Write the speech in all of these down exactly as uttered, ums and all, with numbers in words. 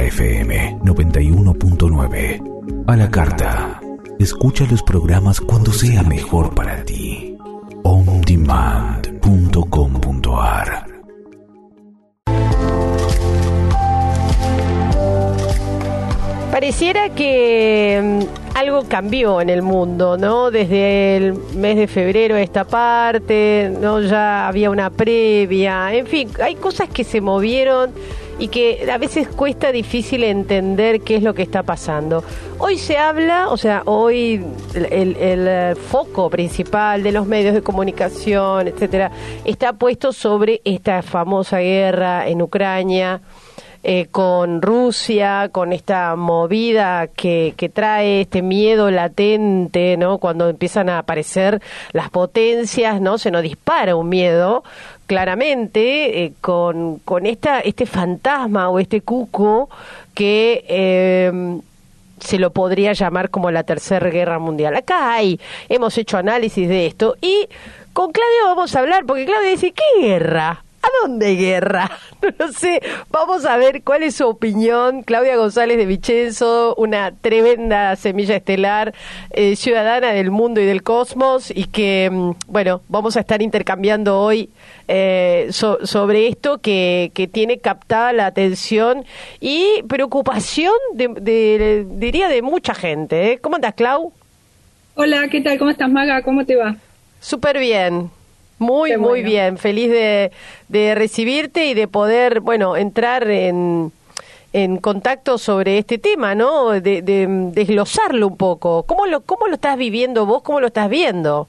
F M noventa y uno punto nueve. A la carta. Escucha los programas cuando sea mejor para ti. on demand punto com punto a r. Pareciera que um, algo cambió en el mundo, ¿no? Desde el mes de febrero a esta parte, ¿no? Ya había una previa, en fin, hay cosas que se movieron y que a veces cuesta difícil entender qué es lo que está pasando. Hoy se habla, o sea, hoy el, el, el foco principal de los medios de comunicación, etcétera, está puesto sobre esta famosa guerra en Ucrania, Eh, con Rusia, con esta movida que, que trae este miedo latente, ¿no? Cuando empiezan a aparecer las potencias, ¿no? Se nos dispara un miedo, claramente, eh, con, con esta este fantasma o este cuco que eh, se lo podría llamar como la Tercera Guerra Mundial. Acá hay, hemos hecho análisis de esto y con Claudia vamos a hablar, porque Claudia dice, ¿qué guerra? ¿A dónde guerra? No lo sé. Vamos a ver cuál es su opinión. Claudia González de Vicenzo, una tremenda semilla estelar, eh, ciudadana del mundo y del cosmos, y que, bueno, vamos a estar intercambiando hoy eh, so, sobre esto que, que tiene captada la atención y preocupación, de, de, diría, de mucha gente. ¿eh? ¿Cómo andas, Clau? Hola, ¿qué tal? ¿Cómo estás, Maga? ¿Cómo te va? Súper bien. Muy, Qué muy bueno. bien. Feliz de, de recibirte y de poder, bueno, entrar en, en contacto sobre este tema, ¿no? De, de desglosarlo un poco. ¿Cómo lo, cómo lo estás viviendo vos? ¿Cómo lo estás viendo?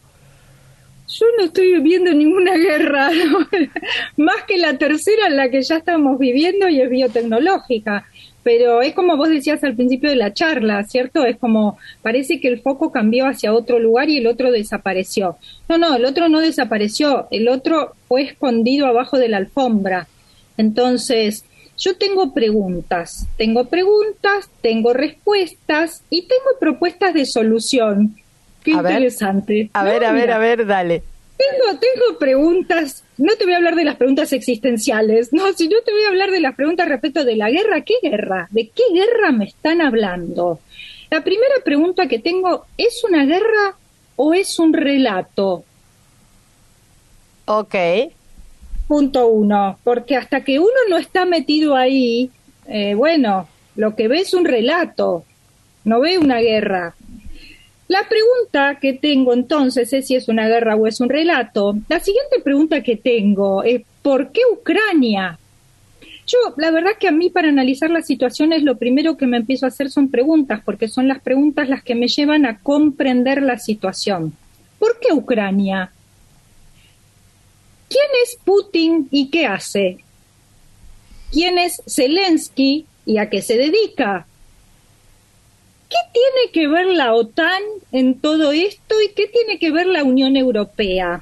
Yo no estoy viviendo ninguna guerra, ¿no? Más que la tercera, la que ya estamos viviendo y es biotecnológica. Pero es como vos decías al principio de la charla, ¿cierto? Es como, parece que el foco cambió hacia otro lugar y el otro desapareció. No, no, el otro no desapareció, el otro fue escondido abajo de la alfombra. Entonces, yo tengo preguntas, tengo preguntas, tengo respuestas y tengo propuestas de solución. Qué a interesante. Ver, a no, ver, a mira, ver, a ver, dale. Tengo, tengo preguntas, no te voy a hablar de las preguntas existenciales, no, si no te voy a hablar de las preguntas respecto de la guerra. ¿Qué guerra? ¿De qué guerra me están hablando? La primera pregunta que tengo, ¿es una guerra o es un relato? Ok. Punto uno, porque hasta que uno no está metido ahí, eh, bueno, lo que ve es un relato, no ve una guerra. La pregunta que tengo entonces es si es una guerra o es un relato. La siguiente pregunta que tengo es ¿por qué Ucrania? Yo, la verdad que a mí para analizar las situaciones lo primero que me empiezo a hacer son preguntas, porque son las preguntas las que me llevan a comprender la situación. ¿Por qué Ucrania? ¿Quién es Putin y qué hace? ¿Quién es Zelensky y a qué se dedica? ¿Qué tiene que ver la OTAN en todo esto y qué tiene que ver la Unión Europea?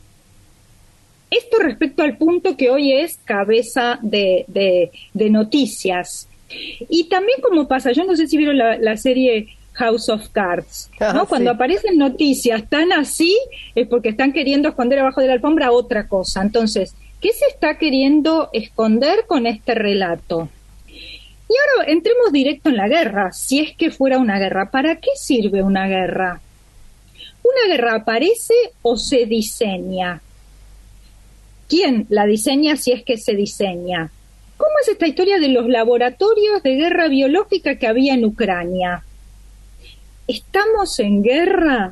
Esto respecto al punto que hoy es cabeza de, de, de noticias. Y también como pasa, yo no sé si vieron la, la serie House of Cards, ¿no? Ah, Cuando sí. aparecen noticias tan así es porque están queriendo esconder abajo de la alfombra otra cosa. Entonces, ¿qué se está queriendo esconder con este relato? Y ahora entremos directo en la guerra, si es que fuera una guerra. ¿Para qué sirve una guerra? ¿Una guerra aparece o se diseña? ¿Quién la diseña si es que se diseña? ¿Cómo es esta historia de los laboratorios de guerra biológica que había en Ucrania? ¿Estamos en guerra?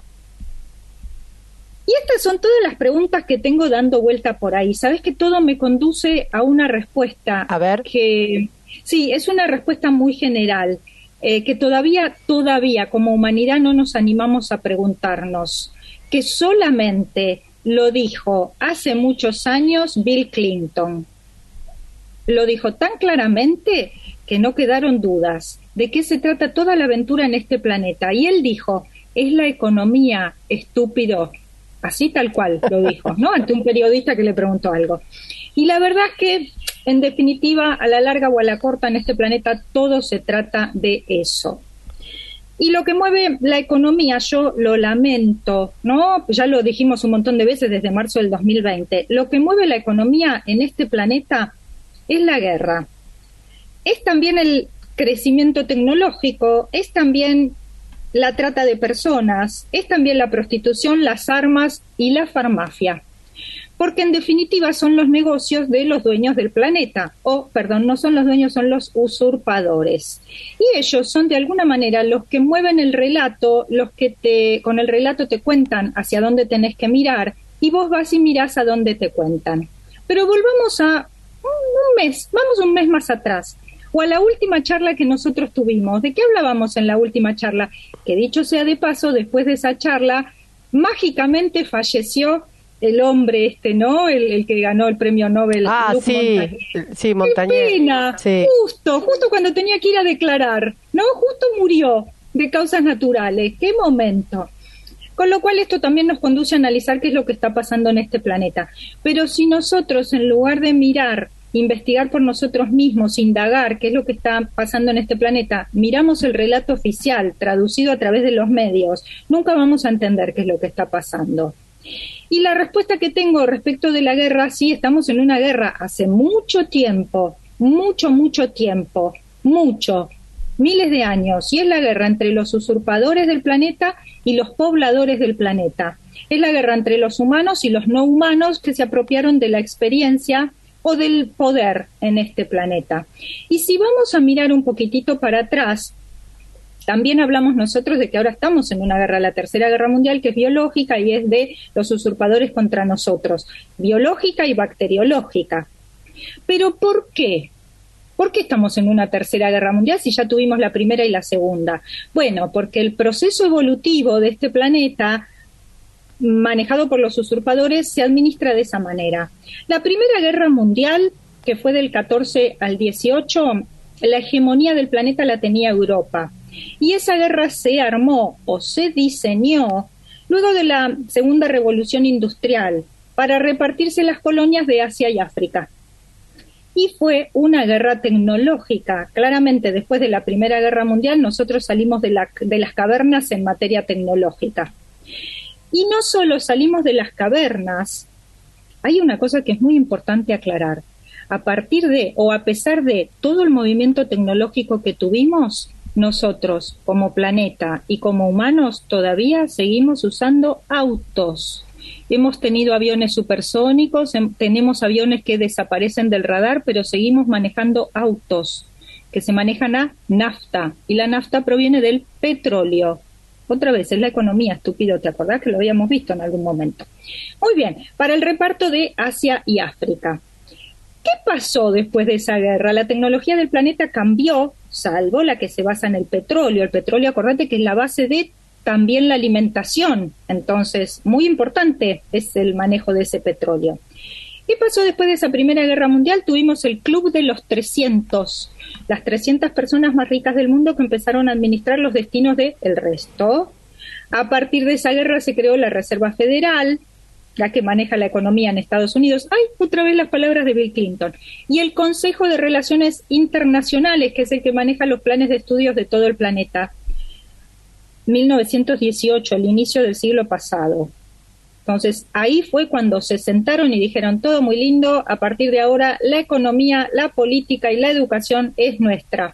Y estas son todas las preguntas que tengo dando vuelta por ahí. ¿Sabes que todo me conduce a una respuesta? A ver. Que sí, es una respuesta muy general, eh, que todavía, todavía como humanidad no nos animamos a preguntarnos, que solamente lo dijo hace muchos años Bill Clinton. Lo dijo tan claramente que no quedaron dudas de qué se trata toda la aventura en este planeta. Y él dijo, es la economía, estúpido. Así tal cual lo dijo, ¿no? Ante un periodista que le preguntó algo. Y la verdad es que, en definitiva, a la larga o a la corta en este planeta, todo se trata de eso. Y lo que mueve la economía, yo lo lamento, ¿no? Ya lo dijimos un montón de veces desde marzo del dos mil veinte. Lo que mueve la economía en este planeta es la guerra. Es también el crecimiento tecnológico, es también la trata de personas, es también la prostitución, las armas y la farmacia. Porque en definitiva son los negocios de los dueños del planeta, o, perdón, no son los dueños, son los usurpadores. Y ellos son de alguna manera los que mueven el relato, los que te, con el relato te cuentan hacia dónde tenés que mirar, y vos vas y mirás a dónde te cuentan. Pero volvamos a un mes, vamos un mes más atrás, o a la última charla que nosotros tuvimos. ¿De qué hablábamos en la última charla? Que dicho sea de paso, después de esa charla, mágicamente falleció el hombre este, ¿no? El, el que ganó el premio Nobel. Ah, Luc sí, Montagnier. sí, Montagnier. Qué pena, sí. justo, justo cuando tenía que ir a declarar, ¿no? Justo murió de causas naturales. ¡Qué momento! Con lo cual esto también nos conduce a analizar qué es lo que está pasando en este planeta. Pero si nosotros, en lugar de mirar, investigar por nosotros mismos, indagar qué es lo que está pasando en este planeta, miramos el relato oficial traducido a través de los medios, nunca vamos a entender qué es lo que está pasando. Y la respuesta que tengo respecto de la guerra, sí, estamos en una guerra hace mucho tiempo, mucho, mucho tiempo, mucho, miles de años, y es la guerra entre los usurpadores del planeta y los pobladores del planeta. Es la guerra entre los humanos y los no humanos que se apropiaron de la experiencia o del poder en este planeta. Y si vamos a mirar un poquitito para atrás, también hablamos nosotros de que ahora estamos en una guerra, la Tercera Guerra Mundial, que es biológica y es de los usurpadores contra nosotros, biológica y bacteriológica. ¿Pero por qué? ¿Por qué estamos en una Tercera Guerra Mundial si ya tuvimos la Primera y la Segunda? Bueno, porque el proceso evolutivo de este planeta, manejado por los usurpadores, se administra de esa manera. La Primera Guerra Mundial, que fue del catorce al dieciocho, la hegemonía del planeta la tenía Europa. Y esa guerra se armó o se diseñó luego de la Segunda Revolución Industrial para repartirse las colonias de Asia y África. Y fue una guerra tecnológica. Claramente, después de la Primera Guerra Mundial, nosotros salimos de, la, de las cavernas en materia tecnológica. Y no solo salimos de las cavernas, hay una cosa que es muy importante aclarar. A partir de, o a pesar de todo el movimiento tecnológico que tuvimos, nosotros como planeta y como humanos todavía seguimos usando autos. Hemos tenido aviones supersónicos, tenemos aviones que desaparecen del radar, pero seguimos manejando autos que se manejan a nafta, y la nafta proviene del petróleo. Otra vez, es la economía, estúpido, ¿te acordás que lo habíamos visto en algún momento? Muy bien, para el reparto de Asia y África. ¿Qué pasó después de esa guerra? La tecnología del planeta cambió, salvo la que se basa en el petróleo. El petróleo, acordate que es la base de también la alimentación. Entonces, muy importante es el manejo de ese petróleo. ¿Qué pasó después de esa Primera Guerra Mundial? Tuvimos el Club de los trescientos, las trescientas personas más ricas del mundo que empezaron a administrar los destinos del resto. A partir de esa guerra se creó la Reserva Federal, la que maneja la economía en Estados Unidos. ¡Ay! Otra vez las palabras de Bill Clinton. Y el Consejo de Relaciones Internacionales, que es el que maneja los planes de estudios de todo el planeta. mil novecientos dieciocho, el inicio del siglo pasado. Entonces, ahí fue cuando se sentaron y dijeron, todo muy lindo, a partir de ahora la economía, la política y la educación es nuestra.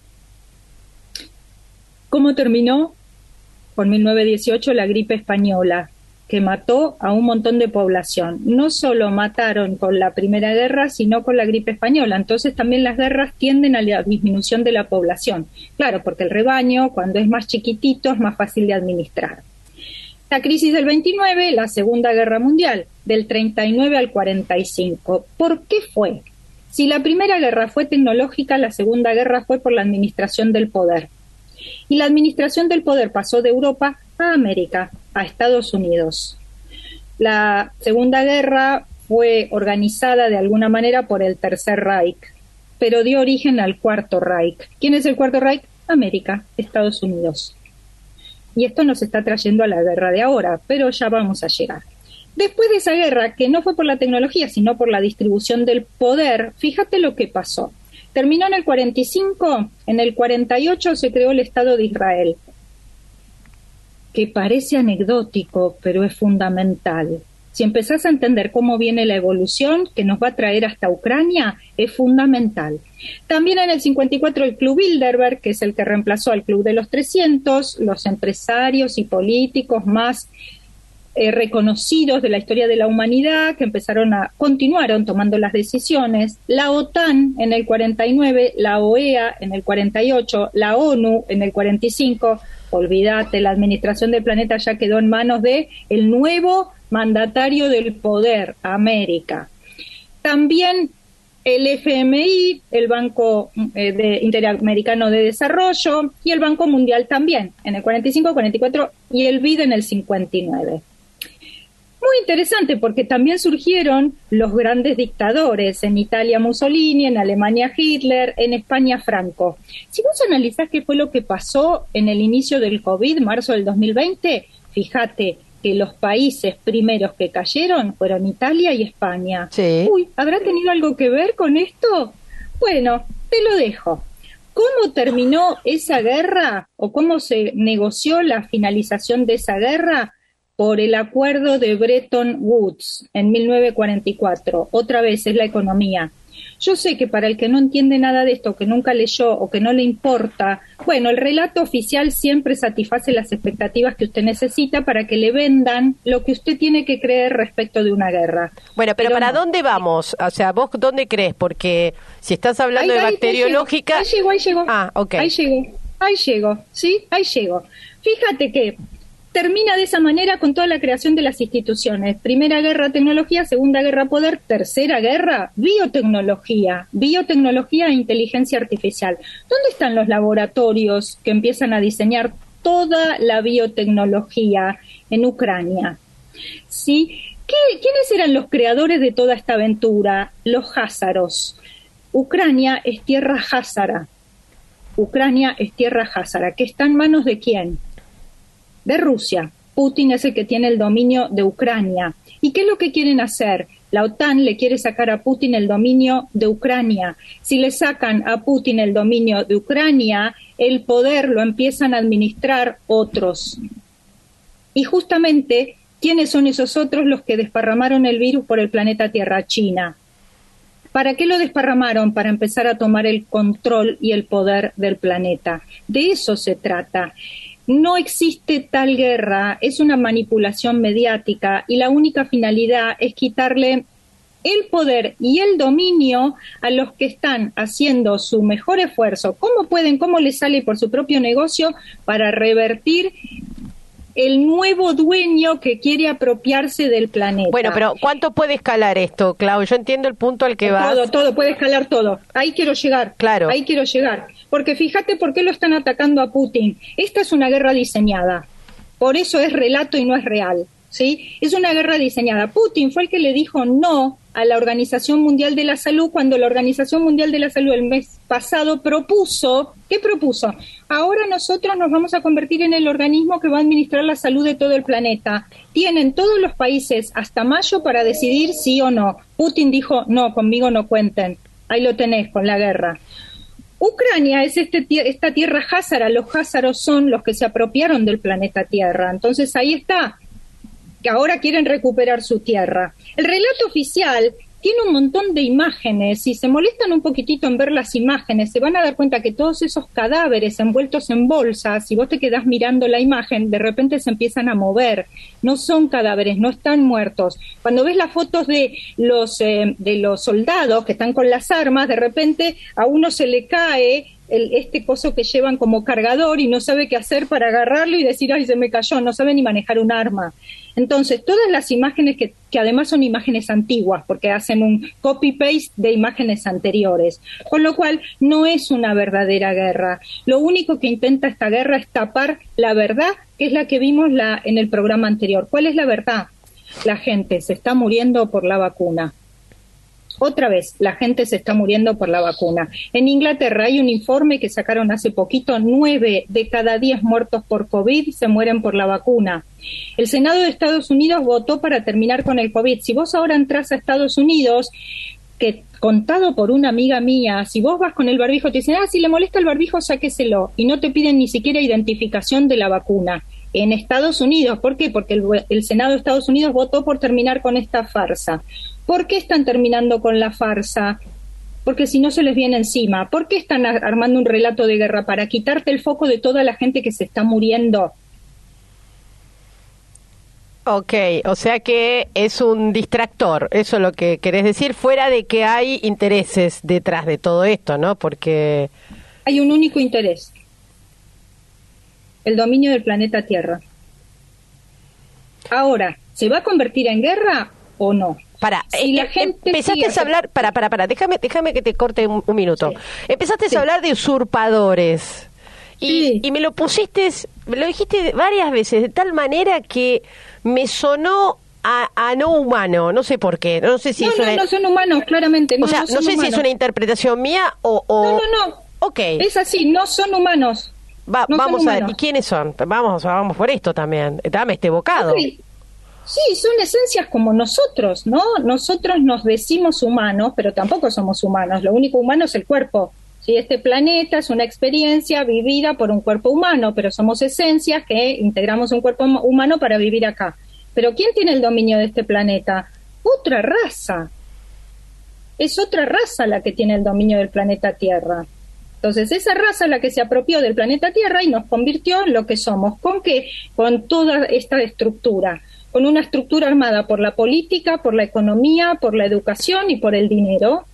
¿Cómo terminó? Con mil novecientos dieciocho, la gripe española, que mató a un montón de población. No solo mataron con la Primera Guerra, sino con la gripe española. Entonces también las guerras tienden a la disminución de la población. Claro, porque el rebaño, cuando es más chiquitito, es más fácil de administrar. La crisis del veintinueve, la Segunda Guerra Mundial, del treinta y nueve al cuarenta y cinco. ¿Por qué fue? Si la Primera Guerra fue tecnológica, la Segunda Guerra fue por la administración del poder. Y la administración del poder pasó de Europa a América, a Estados Unidos. La Segunda Guerra fue organizada de alguna manera por el Tercer Reich, pero dio origen al Cuarto Reich. ¿Quién es el Cuarto Reich? América, Estados Unidos. Y esto nos está trayendo a la guerra de ahora, pero ya vamos a llegar. Después de esa guerra, que no fue por la tecnología, sino por la distribución del poder, fíjate lo que pasó. Terminó en el cuarenta y cinco, en el cuarenta y ocho se creó el Estado de Israel, que parece anecdótico, pero es fundamental. Si empezás a entender cómo viene la evolución que nos va a traer hasta Ucrania, es fundamental. También en el cincuenta y cuatro el Club Bilderberg, que es el que reemplazó al Club de los trescientos, los empresarios y políticos más eh, reconocidos de la historia de la humanidad, que empezaron a, continuaron tomando las decisiones. La OTAN en el cuarenta y nueve, la O E A en el cuarenta y ocho, la ONU en el cuarenta y cinco. Olvídate, la administración del planeta ya quedó en manos de el nuevo mandatario del poder, América. También el F M I, el Banco eh, de, Interamericano de Desarrollo, y el Banco Mundial también, en el cuarenta y cinco, cuarenta y cuatro, y el B I D en el cincuenta y nueve. Muy interesante, porque también surgieron los grandes dictadores, en Italia Mussolini, en Alemania Hitler, en España Franco. Si vos analizás qué fue lo que pasó en el inicio del COVID, marzo del dos mil veinte, fíjate que los países primeros que cayeron fueron Italia y España. Sí. Uy, ¿habrá tenido algo que ver con esto? Bueno, te lo dejo. ¿Cómo terminó esa guerra o cómo se negoció la finalización de esa guerra? Por el acuerdo de Bretton Woods en mil novecientos cuarenta y cuatro. Otra vez es la economía. Yo sé que para el que no entiende nada de esto, que nunca leyó o que no le importa, bueno, el relato oficial siempre satisface las expectativas que usted necesita para que le vendan lo que usted tiene que creer respecto de una guerra. Bueno, pero, pero ¿para no. dónde vamos? O sea, ¿vos dónde crees? Porque si estás hablando ahí, de ahí, bacteriológica... Ahí llegó, ahí llegó. Ah, ok. Ahí llegó, ahí llegó, ¿sí? Ahí llegó. Fíjate que termina de esa manera con toda la creación de las instituciones. Primera guerra, tecnología. Segunda guerra, poder. Tercera guerra, biotecnología. Biotecnología e inteligencia artificial. ¿Dónde están los laboratorios que empiezan a diseñar toda la biotecnología? En Ucrania. ¿Sí? ¿Qué, ¿Quiénes eran los creadores de toda esta aventura? Los házaros. Ucrania es tierra házara. Ucrania es tierra házara. ¿Que está en manos de quién? De Rusia. Putin es el que tiene el dominio de Ucrania. ¿Y qué es lo que quieren hacer? La OTAN le quiere sacar a Putin el dominio de Ucrania. Si le sacan a Putin el dominio de Ucrania, el poder lo empiezan a administrar otros. Y justamente, ¿quiénes son esos otros? Los que desparramaron el virus por el planeta Tierra, China. ¿Para qué lo desparramaron? Para empezar a tomar el control y el poder del planeta. De eso se trata. No existe tal guerra, es una manipulación mediática y la única finalidad es quitarle el poder y el dominio a los que están haciendo su mejor esfuerzo. ¿Cómo pueden, cómo les sale por su propio negocio para revertir el nuevo dueño que quiere apropiarse del planeta? Bueno, pero ¿cuánto puede escalar esto, Clau? Yo entiendo el punto al que vas. Todo, todo, puede escalar todo. Ahí quiero llegar. Claro. Ahí quiero llegar. Porque fíjate por qué lo están atacando a Putin. Esta es una guerra diseñada. Por eso es relato y no es real, ¿sí? Es una guerra diseñada. Putin fue el que le dijo no a la Organización Mundial de la Salud cuando la Organización Mundial de la Salud el mes pasado propuso, ¿qué propuso? Ahora nosotros nos vamos a convertir en el organismo que va a administrar la salud de todo el planeta. Tienen todos los países hasta mayo para decidir sí o no. Putin dijo, no, conmigo no cuenten. Ahí lo tenés con la guerra. Ucrania es este, esta tierra házara. Los házaros son los que se apropiaron del planeta Tierra. Entonces ahí está, que ahora quieren recuperar su tierra. El relato oficial tiene un montón de imágenes. Si se molestan un poquitito en ver las imágenes, se van a dar cuenta que todos esos cadáveres envueltos en bolsas, si vos te quedás mirando la imagen, de repente se empiezan a mover. No son cadáveres, no están muertos. Cuando ves las fotos de los, eh, de los soldados que están con las armas, de repente a uno se le cae el, este coso que llevan como cargador y no sabe qué hacer para agarrarlo y decir, ay, se me cayó, no sabe ni manejar un arma. Entonces, todas las imágenes que, que además son imágenes antiguas, porque hacen un copy-paste de imágenes anteriores, con lo cual no es una verdadera guerra. Lo único que intenta esta guerra es tapar la verdad, que es la que vimos la, en el programa anterior. ¿Cuál es la verdad? La gente se está muriendo por la vacuna. Otra vez, la gente se está muriendo por la vacuna. En Inglaterra hay un informe que sacaron hace poquito, nueve de cada diez muertos por COVID se mueren por la vacuna. El Senado de Estados Unidos votó para terminar con el COVID. Si vos ahora entras a Estados Unidos, que contado por una amiga mía, si vos vas con el barbijo, te dicen, ah, si le molesta el barbijo, sáqueselo, y no te piden ni siquiera identificación de la vacuna. en Estados Unidos. ¿Por qué? Porque el, el Senado de Estados Unidos votó por terminar con esta farsa. ¿Por qué están terminando con la farsa? Porque si no se les viene encima. ¿Por qué están armando un relato de guerra? Para quitarte el foco de toda la gente que se está muriendo. Ok, o sea que es un distractor, eso es lo que querés decir, fuera de que hay intereses detrás de todo esto, ¿no? Porque hay un único interés: el dominio del planeta Tierra. Ahora, ¿se va a convertir en guerra o no? Para, si eh, la gente empezaste sigue... a hablar, para, para, para, déjame, déjame que te corte un, un minuto. Sí. Empezaste sí. a hablar de usurpadores. Y, sí. y me lo pusiste, me lo dijiste varias veces, de tal manera que me sonó a, a no humano, no sé por qué, no sé si no, es no, una... no son humanos, claramente. No, o sea, no, no sé humanos. si es una interpretación mía o... o... No, no, no. Ok. Es así, no son humanos. Va, no vamos son a ver, humanos. ¿y quiénes son? Vamos, vamos por esto también, dame este bocado. Okay. Sí, son esencias como nosotros, ¿no? Nosotros nos decimos humanos, pero tampoco somos humanos, lo único humano es el cuerpo. Sí, este planeta es una experiencia vivida por un cuerpo humano, pero somos esencias que integramos un cuerpo humano para vivir acá. Pero ¿quién tiene el dominio de este planeta? Otra raza. Es otra raza la que tiene el dominio del planeta Tierra. Entonces, esa raza es la que se apropió del planeta Tierra y nos convirtió en lo que somos. ¿Con qué? Con toda esta estructura. Con una estructura armada por la política, por la economía, por la educación y por el dinero.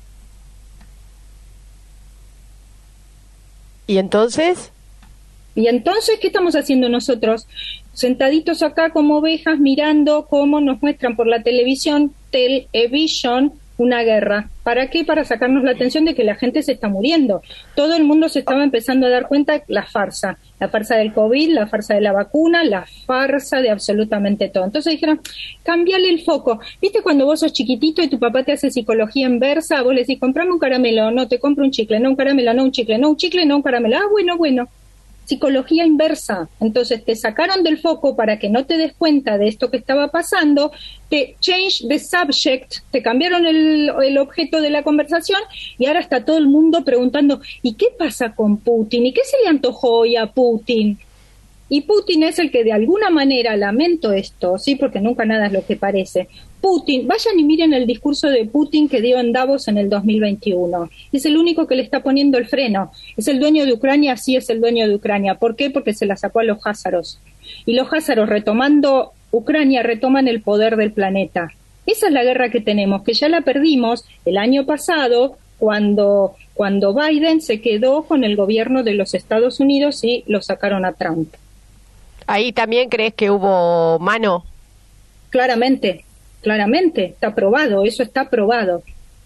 ¿Y entonces? ¿Y entonces qué estamos haciendo nosotros? Sentaditos acá como ovejas mirando cómo nos muestran por la televisión, television, una guerra. ¿Para qué? Para sacarnos la atención de que la gente se está muriendo. Todo el mundo se estaba empezando a dar cuenta de la farsa. La farsa del COVID, la farsa de la vacuna, la farsa de absolutamente todo. Entonces dijeron, cambiale el foco. ¿Viste cuando vos sos chiquitito y tu papá te hace psicología inversa? Vos le decís, comprame un caramelo, no, te compro un chicle, no un caramelo, no un chicle, no un chicle, no un caramelo. Ah, bueno, bueno. Psicología inversa. Entonces te sacaron del foco para que no te des cuenta de esto que estaba pasando, te change the subject, te cambiaron el, el objeto de la conversación y ahora está todo el mundo preguntando, ¿y qué pasa con Putin? ¿Y qué se le antojó hoy a Putin? Y Putin es el que de alguna manera, lamento esto, sí, porque nunca nada es lo que parece, Putin, vayan y miren el discurso de Putin que dio en Davos en el dos mil veintiuno. Es el único que le está poniendo el freno. Es el dueño de Ucrania, sí es el dueño de Ucrania. ¿Por qué? Porque se la sacó a los házaros. Y los házaros, retomando Ucrania, retoman el poder del planeta. Esa es la guerra que tenemos, que ya la perdimos el año pasado cuando, cuando Biden se quedó con el gobierno de los Estados Unidos y lo sacaron a Trump. ¿Ahí también crees que hubo mano? Claramente. Claramente, está probado, eso está probado.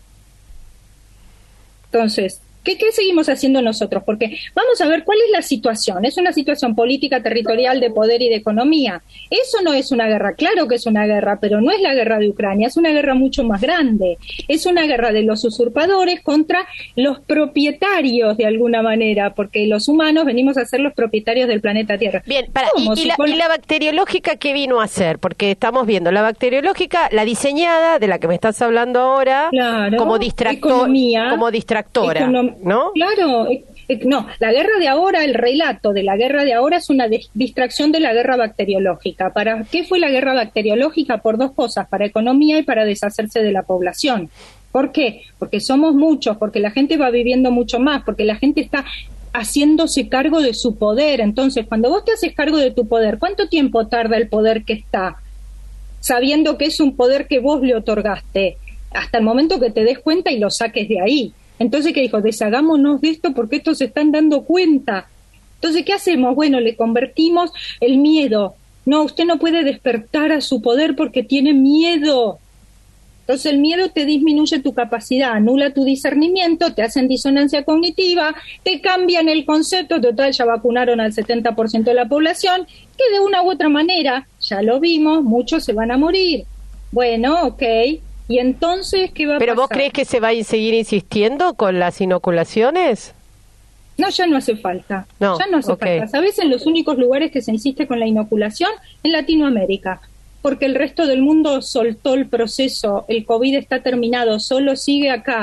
Entonces, ¿qué, ¿qué seguimos haciendo nosotros? Porque vamos a ver cuál es la situación. Es una situación política, territorial, de poder y de economía. Eso no es una guerra, claro que es una guerra, pero no es la guerra de Ucrania, es una guerra mucho más grande. Es una guerra de los usurpadores contra los propietarios, de alguna manera, porque los humanos venimos a ser los propietarios del planeta Tierra. Bien, para, y, y, la, y la bacteriológica, ¿qué vino a hacer? Porque estamos viendo la bacteriológica, la diseñada, de la que me estás hablando ahora, claro, como distractor, economía, como distractora, econom- ¿no? Claro, eh, eh, no, la guerra de ahora, el relato de la guerra de ahora es una de- distracción de la guerra bacteriológica. ¿Para qué fue la guerra bacteriológica? Por dos cosas, para economía y para deshacerse de la población. ¿Por qué? Porque somos muchos, porque la gente va viviendo mucho más, porque la gente está haciéndose cargo de su poder. Entonces, cuando vos te haces cargo de tu poder, ¿cuánto tiempo tarda el poder que está? Sabiendo que es un poder que vos le otorgaste, hasta el momento que te des cuenta y lo saques de ahí. Entonces, ¿qué dijo? Deshagámonos de esto porque estos se están dando cuenta. Entonces, ¿qué hacemos? Bueno, le convertimos el miedo. No, usted no puede despertar a su poder porque tiene miedo. Entonces, el miedo te disminuye tu capacidad, anula tu discernimiento, te hacen disonancia cognitiva, te cambian el concepto. Total, ya vacunaron al setenta por ciento de la población, que de una u otra manera, ya lo vimos, muchos se van a morir. Bueno, ok. ¿Y entonces qué va a ¿Pero pasar? vos crees que se va a seguir insistiendo con las inoculaciones? No, ya no hace falta. No, ya no hace okay. falta. ¿Sabés en los únicos lugares que se insiste con la inoculación? En Latinoamérica. Porque el resto del mundo soltó el proceso. El COVID está terminado. Solo sigue acá.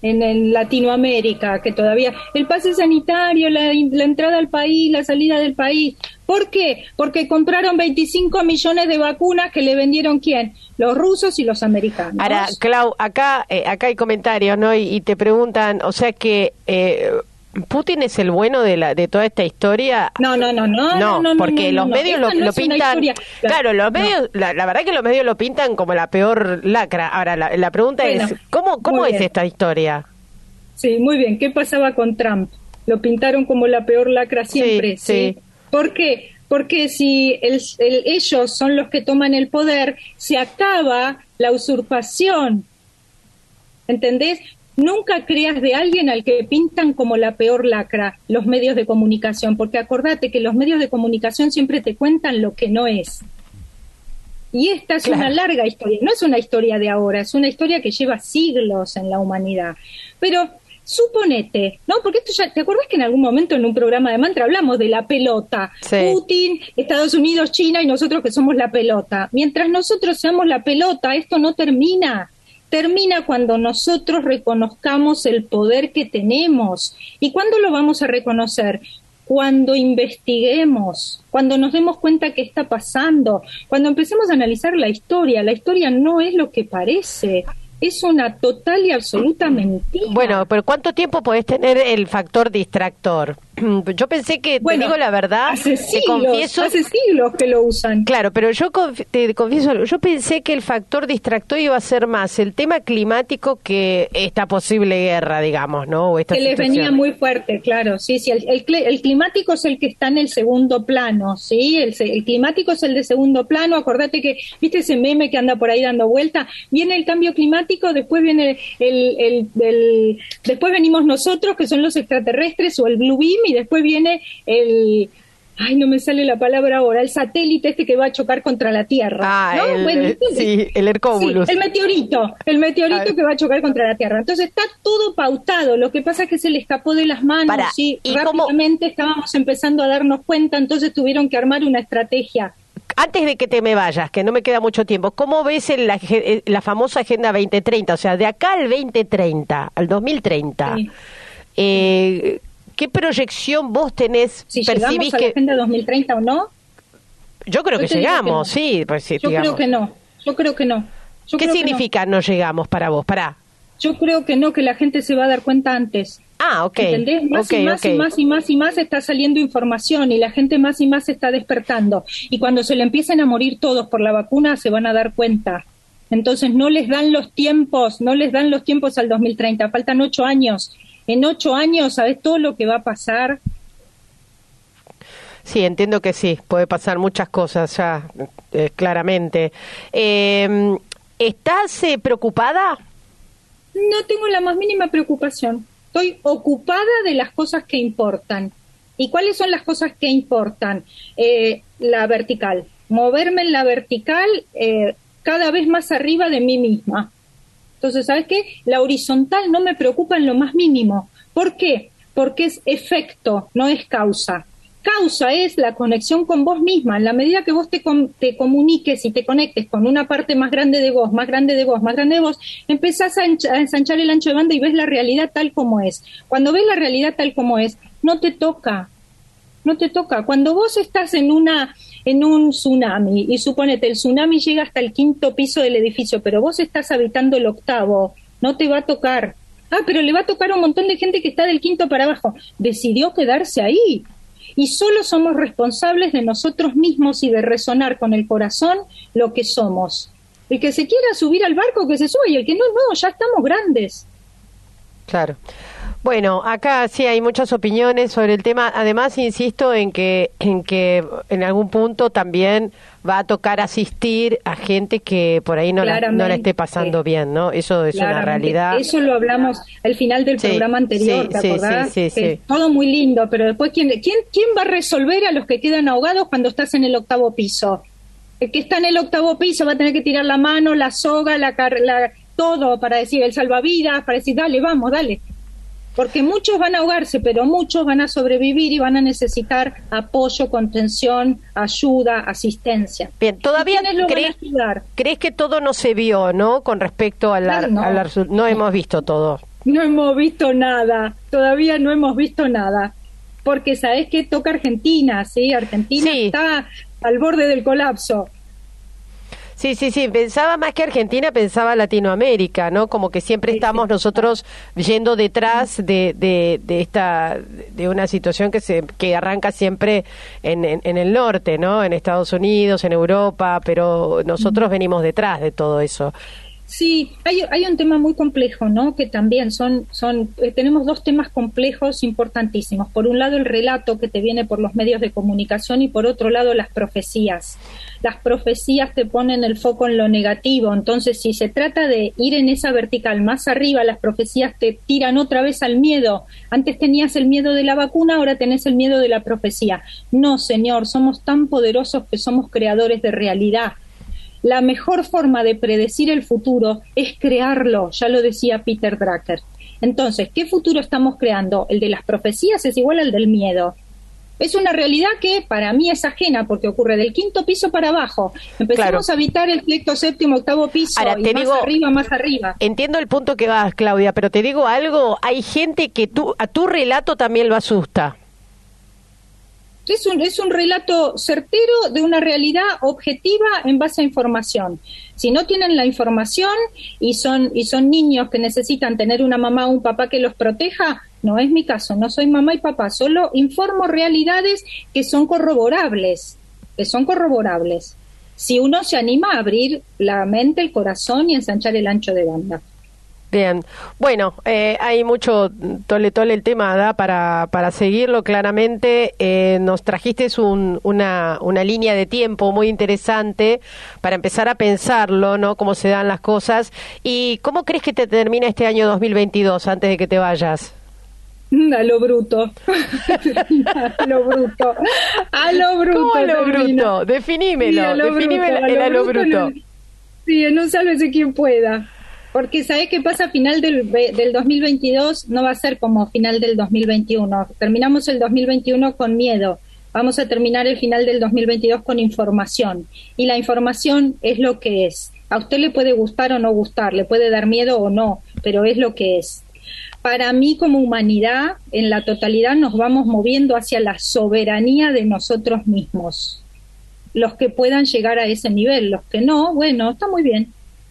en, en Latinoamérica, que todavía el pase sanitario, la, la entrada al país, la salida del país. ¿Por qué? Porque compraron veinticinco millones de vacunas que le vendieron ¿quién? Los rusos y los americanos. Ahora, Clau, acá eh, acá hay comentarios, ¿no? Y, y te preguntan, o sea que eh, ¿Putin es el bueno de la de toda esta historia? No, no, no, no. No, no, no porque no, los no, medios no. lo, no lo es pintan... historia, claro, los medios, no. la, la verdad que los medios lo pintan como la peor lacra. Ahora, la, la pregunta Bueno, es, ¿cómo, cómo es bien. esta historia? Sí, muy bien. ¿Qué pasaba con Trump? Lo pintaron como la peor lacra siempre, ¿sí? sí. ¿sí? ¿Por qué? Porque si el, el, ellos son los que toman el poder, se acaba la usurpación. ¿Entendés? Nunca creas de alguien al que pintan como la peor lacra los medios de comunicación, porque acordate que los medios de comunicación siempre te cuentan lo que no es. Y esta es claro. una larga historia, no es una historia de ahora, es una historia que lleva siglos en la humanidad. Pero suponete, ¿no? Porque esto ya, ¿te acordás que en algún momento en un programa de Mantra hablamos de la pelota? Sí. Putin, Estados Unidos, China y nosotros que somos la pelota. Mientras nosotros seamos la pelota, esto no termina. Termina cuando nosotros reconozcamos el poder que tenemos. ¿Y cuándo lo vamos a reconocer? Cuando investiguemos, cuando nos demos cuenta qué está pasando, cuando empecemos a analizar la historia. La historia no es lo que parece. Es una total y absoluta mentira. Bueno, pero ¿cuánto tiempo podés tener el factor distractor? Yo pensé que, bueno, te digo la verdad, hace te siglos, confieso... hace siglos que lo usan. Claro, pero yo conf- te confieso algo, yo pensé que el factor distractor iba a ser más el tema climático que esta posible guerra, digamos, ¿no? O esta que les situación. venía muy fuerte, claro, sí, sí, el, el, el climático es el que está en el segundo plano, ¿sí? El, el climático es el de segundo plano, acordate que, ¿viste ese meme que anda por ahí dando vuelta? Viene el cambio climático, después viene el, el, el, el después venimos nosotros, que son los extraterrestres, o el Blue Beam, y después viene el... Ay, no me sale la palabra ahora, el satélite este que va a chocar contra la Tierra. Ah, ¿no? el, bueno, sí, el Hercóbulus. Sí, el meteorito, el meteorito ah. que va a chocar contra la Tierra. Entonces está todo pautado, lo que pasa es que se le escapó de las manos. Para, y, y rápidamente cómo... estábamos empezando a darnos cuenta, entonces tuvieron que armar una estrategia. Antes de que te me vayas, que no me queda mucho tiempo, ¿cómo ves el, la, la famosa Agenda veinte treinta? O sea, de acá al veinte treinta, al dos mil treinta, sí. eh, ¿qué proyección vos tenés? Si llegamos a la Agenda dos mil treinta o no. Yo creo que llegamos, que no. sí. Pues, sí yo digamos. creo que no, yo creo que no. Yo ¿Qué creo significa que no. no llegamos para vos? Pará. Yo creo que no, que la gente se va a dar cuenta antes. Ah, ok. ¿Entendés? Más okay, y más okay. y más y más y más está saliendo información y la gente más y más se está despertando. Y cuando se le empiecen a morir todos por la vacuna, se van a dar cuenta. Entonces no les dan los tiempos, no les dan los tiempos al dos mil treinta. Faltan ocho años. En ocho años, ¿sabes todo lo que va a pasar? Sí, entiendo que sí, puede pasar muchas cosas ya, eh, claramente. Eh, ¿Estás eh, preocupada? No tengo la más mínima preocupación. Estoy ocupada de las cosas que importan. ¿Y cuáles son las cosas que importan? Eh, la vertical. Moverme en la vertical eh, cada vez más arriba de mí misma. Entonces, ¿sabes qué? La horizontal no me preocupa en lo más mínimo. ¿Por qué? Porque es efecto, no es causa. Causa es la conexión con vos misma. En la medida que vos te, com- te comuniques y te conectes con una parte más grande de vos, más grande de vos, más grande de vos, empezás a, ench- a ensanchar el ancho de banda y ves la realidad tal como es. Cuando ves la realidad tal como es, no te toca. No te toca. Cuando vos estás en una en un tsunami, y suponete, el tsunami llega hasta el quinto piso del edificio, pero vos estás habitando el octavo, no te va a tocar. Ah, pero le va a tocar a un montón de gente que está del quinto para abajo. Decidió quedarse ahí. Y solo somos responsables de nosotros mismos y de resonar con el corazón lo que somos. El que se quiera subir al barco, que se suba, y el que no, no, ya estamos grandes. Claro. Bueno, acá sí hay muchas opiniones sobre el tema. Además, insisto en que en que en algún punto también va a tocar asistir a gente que por ahí no, la, no la esté pasando bien, ¿no? Eso es una realidad. Eso lo hablamos al final del sí, programa anterior, sí, ¿te sí, acordás? Sí, sí, sí. Todo muy lindo, pero después, ¿quién, quién, ¿quién va a resolver a los que quedan ahogados cuando estás en el octavo piso? El que está en el octavo piso va a tener que tirar la mano, la soga, la, la todo para decir el salvavidas, para decir, dale, vamos, dale. Porque muchos van a ahogarse, pero muchos van a sobrevivir y van a necesitar apoyo, contención, ayuda, asistencia. Bien, todavía crees, crees que todo no se vio, ¿no? Con respecto a la... Claro, no. A la no hemos visto todo. no hemos visto nada, todavía no hemos visto nada, porque sabés que toca Argentina, ¿sí? Argentina sí. Está al borde del colapso. Sí, sí, sí, pensaba más que Argentina, pensaba Latinoamérica, ¿no? Como que siempre estamos nosotros yendo detrás de, de, de esta, de una situación que se que arranca siempre en, en, en el norte, ¿no? En Estados Unidos, en Europa, pero nosotros venimos detrás de todo eso. Sí, hay, hay un tema muy complejo, ¿no? Que también son, son eh, tenemos dos temas complejos importantísimos. Por un lado, el relato que te viene por los medios de comunicación y por otro lado, las profecías. Las profecías te ponen el foco en lo negativo, entonces si se trata de ir en esa vertical más arriba, las profecías te tiran otra vez al miedo. Antes tenías el miedo de la vacuna, ahora tenés el miedo de la profecía. No, señor, somos tan poderosos que somos creadores de realidad. La mejor forma de predecir el futuro es crearlo, ya lo decía Peter Drucker. Entonces, ¿qué futuro estamos creando? El de las profecías es igual al del miedo. Es una realidad que para mí es ajena porque ocurre del quinto piso para abajo. Empezamos claro. a habitar el sexto, séptimo, octavo piso Ahora, y te más digo, arriba, más arriba. Entiendo el punto que vas, Claudia, pero te digo algo, hay gente que tú, a tu relato también lo asusta. Es un, es un relato certero de una realidad objetiva en base a información. Si no tienen la información y son, y son niños que necesitan tener una mamá o un papá que los proteja, no es mi caso, no soy mamá y papá, solo informo realidades que son corroborables, que son corroborables. Si uno se anima a abrir la mente, el corazón y ensanchar el ancho de banda. Bien, bueno, eh, hay mucho tole tole el tema, ¿da? Para, para seguirlo claramente. Eh, nos trajiste un, una, una línea de tiempo muy interesante para empezar a pensarlo, ¿no? Cómo se dan las cosas. ¿Y cómo crees que te termina este año dos mil veintidós antes de que te vayas? A lo bruto. A lo bruto. A lo bruto. ¿Cómo a lo bruto? Definímelo. Sí, a lo Definímelo bruto, el a lo bruto. bruto. Sí, no sálvese quien pueda. Porque ¿sabés qué pasa? Final del, del dos mil veintidós no va a ser como final del dos mil veintiuno. Terminamos el dos mil veintiuno con miedo. Vamos a terminar el final del dos mil veintidós con información. Y la información es lo que es. A usted le puede gustar o no gustar, le puede dar miedo o no, pero es lo que es. Para mí, como humanidad, en la totalidad nos vamos moviendo hacia la soberanía de nosotros mismos. Los que puedan llegar a ese nivel, los que no, bueno, está muy bien.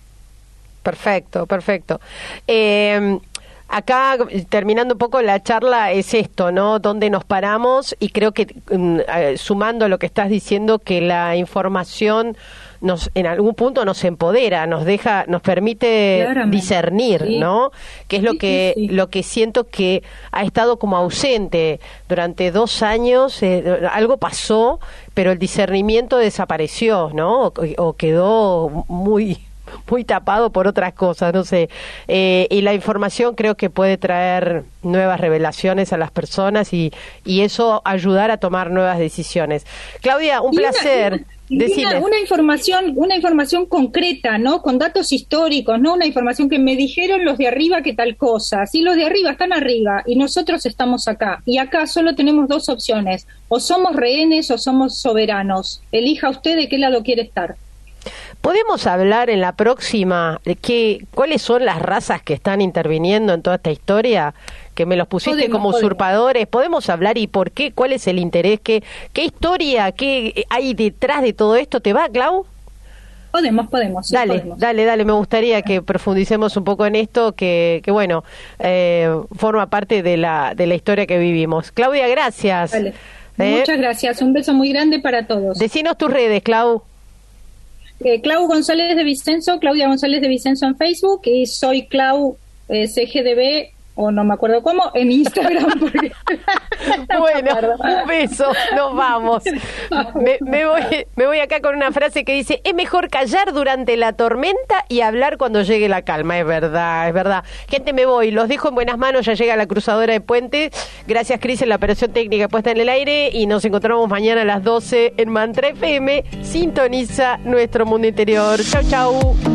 Perfecto, perfecto. Eh, acá, terminando un poco la charla, es esto, ¿no? Donde nos paramos y creo que, um, eh, sumando a lo que estás diciendo, que la información nos, en algún punto nos empodera, nos deja, nos permite Claramente. discernir, sí. ¿no? Que es lo sí, que sí, sí. lo que siento que ha estado como ausente durante dos años. Eh, algo pasó, pero el discernimiento desapareció, ¿no? O, o quedó muy muy tapado por otras cosas, no sé. Eh, y la información creo que puede traer nuevas revelaciones a las personas y, y eso ayudar a tomar nuevas decisiones. Claudia, un y placer. Una, una, una información, una información concreta, ¿no? Con datos históricos, no una información que me dijeron los de arriba que tal cosa. Sí, los de arriba están arriba y nosotros estamos acá. Y acá solo tenemos dos opciones. O somos rehenes o somos soberanos. Elija usted de qué lado quiere estar. ¿Podemos hablar en la próxima de qué, cuáles son las razas que están interviniendo en toda esta historia? Que me los pusiste podemos, como usurpadores. ¿Podemos hablar y por qué? ¿Cuál es el interés? ¿Qué, qué historia qué hay detrás de todo esto? ¿Te va, Clau? Podemos, podemos. Sí, dale, podemos. dale, dale. Me gustaría que profundicemos un poco en esto, que, que bueno, eh, forma parte de la, de la historia que vivimos. Claudia, gracias. Vale. ¿Eh? Muchas gracias. Un beso muy grande para todos. Decinos tus redes, Clau. Eh, Clau González de Vicenzo, Claudia González de Vicenzo en Facebook y soy Clau eh, C G D B o no me acuerdo cómo en Instagram. Porque... bueno, un beso, nos vamos. Me, me, voy, me voy acá con una frase que dice: es mejor callar durante la tormenta y hablar cuando llegue la calma. Es verdad, es verdad. Gente, me voy, los dejo en buenas manos, ya llega la cruzadora de puente. Gracias, Cris, en la operación técnica puesta en el aire y nos encontramos mañana a las doce en Mantra F M. Sintoniza nuestro mundo interior. Chau, chau.